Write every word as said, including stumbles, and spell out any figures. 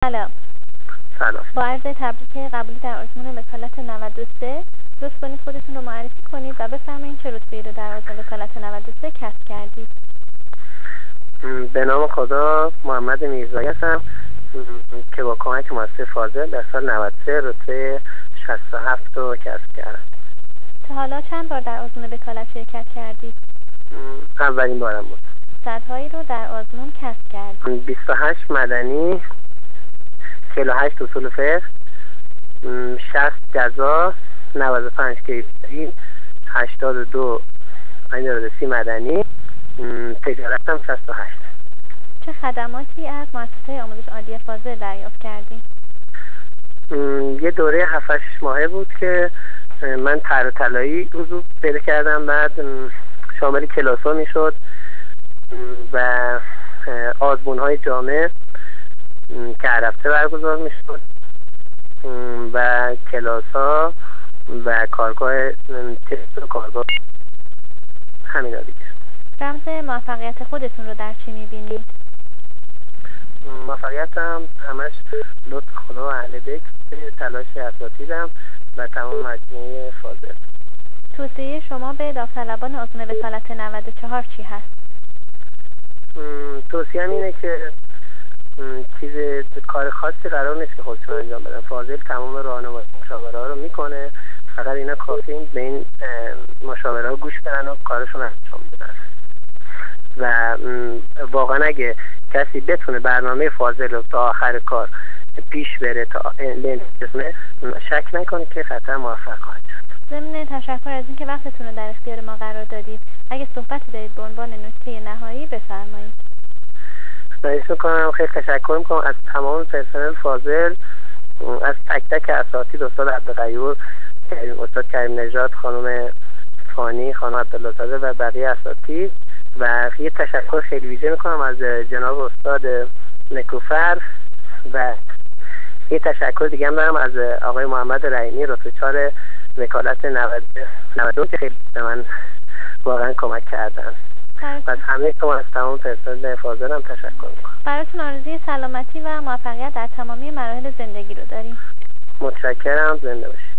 سلام. سلام. با عرض تبریک قبولی در آزمون وکالت نود و سه لطف کنید خودتون رو معرفی کنید و بفرمایید چه رتبه‌ای رو در آزمون وکالت نود و سه کسب کردید. به نام خدا محمد میرزایی هستم که با کمک مؤسسه فاضل در سال نود و سه رتبه شصت و هفت رو کسب کردم. تا حالا چند بار در آزمون وکالت شرکت کردید؟ اولین بارم بود. صدهایی رو در آزمون کسب کردید. بیست و هشت مدنی، چهل و هشت اصول فقه، شصت جزا، نود و پنج کیفری، هشتاد و دو سی مدنی، تجارت هم شصت و هشت. چه خدماتی از مؤسسه آموزش عالی فاضل دریافت کردید؟ یه دوره هفت هشت ماهه بود که من طرح طلایی حضور پیدا کردم. بعد شامل کلاس‌ها میشد و آزمون‌های جامع که هر هفته برگزار میشد و کلاس‌ها و کارگاه تست و کارگاه همینا دیگه. رمز موفقیت خودتون رو در چی می‌بینید؟ موفقیتم همش لطف خدا و اهل بیت، تلاش اساتیدم و تمام مجموعه فاضل. توصیه شما به داوطلبان آزمون وکالت نود و چهار چی هست؟ توصیه‌ام اینه که چیز کار خاصی قرار نیست که خودشون انجام بدن. فاضل تمام راهنمایی مشاوره ها رو میکنه، فقط اینا کافی به این مشاوره ها گوش بدن و کارشون انجام بدن. و واقعا اگه کسی بتونه برنامه فاضل رو تا آخر کار پیش بره تا بنتونه، شک نکنه که قطعا موفق خواهد شد. ضمن تشکر از اینکه وقتتون رو در اختیار ما قرار دادید، اگه صحبتی دارید به عنوان نکته نهایی بفرمایید. خواهش میکنم. خیلی تشکر میکنم از تمام پرسنل فاضل، از تک تک اساتید، استاد عبدالغیور، استاد کریم نژاد، خانم فانی، خانم عبدالله و بقیه اساتید. و یه تشکر خیلی ویژه میکنم از جناب استاد نکوفر و یه تشکر دیگه هم دارم از آقای محمد رحیمی، رتبه چهار وکالت نود و دو که خیلی به من واقعا کمک کردن. و از همه شما از تمام پرسنل فاضل هم تشکر میکنم. براتون آرزوی سلامتی و موفقیت در تمامی مراحل زندگی رو داریم. متشکرم. زنده باشید.